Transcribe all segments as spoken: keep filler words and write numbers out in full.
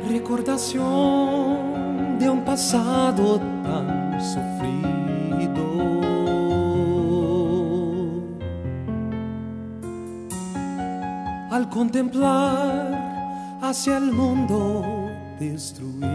Recordación de un pasado tan sufrido. Al contemplar hacia el mundo destruido.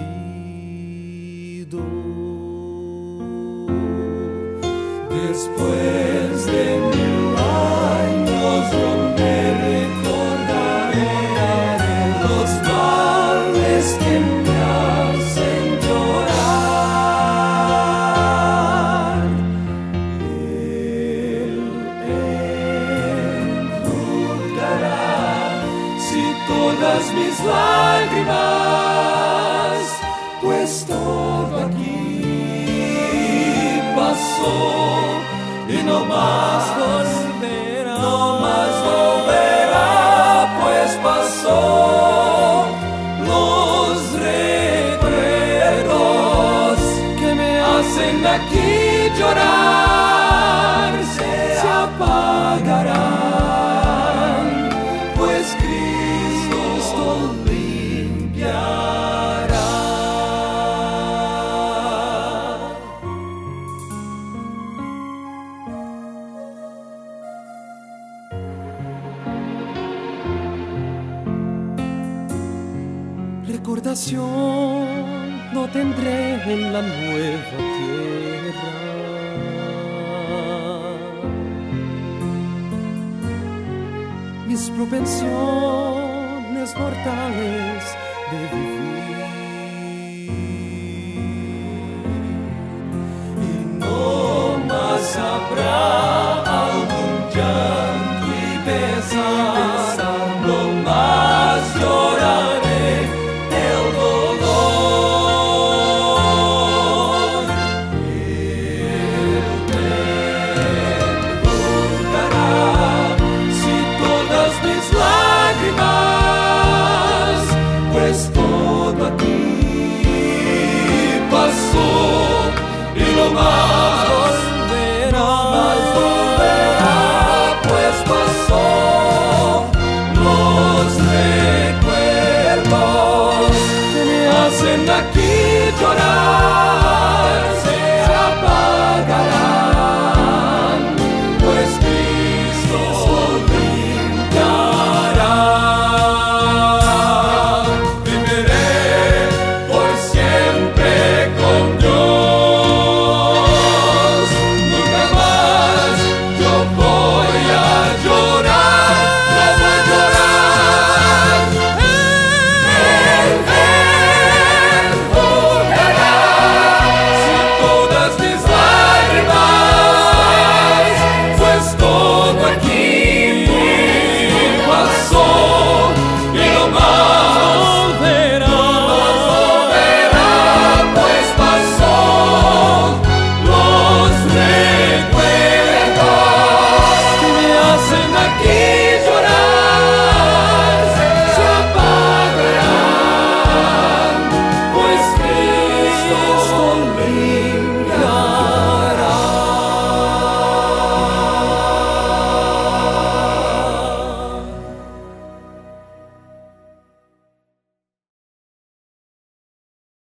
Después de mil años yo me recordaré los males que me hacen llorar. Él enjugará si todas mis lágrimas, pues todo aquí pasó y no más volverá, no más volverá, pues pasó. Los recuerdos que me hacen aquí llorar se apagarán, pues Cristo limpiará. Recordación no tendré en la nueva tierra. Mis propensiones mortales de vivir, y no más habrá algún llanto y pesar.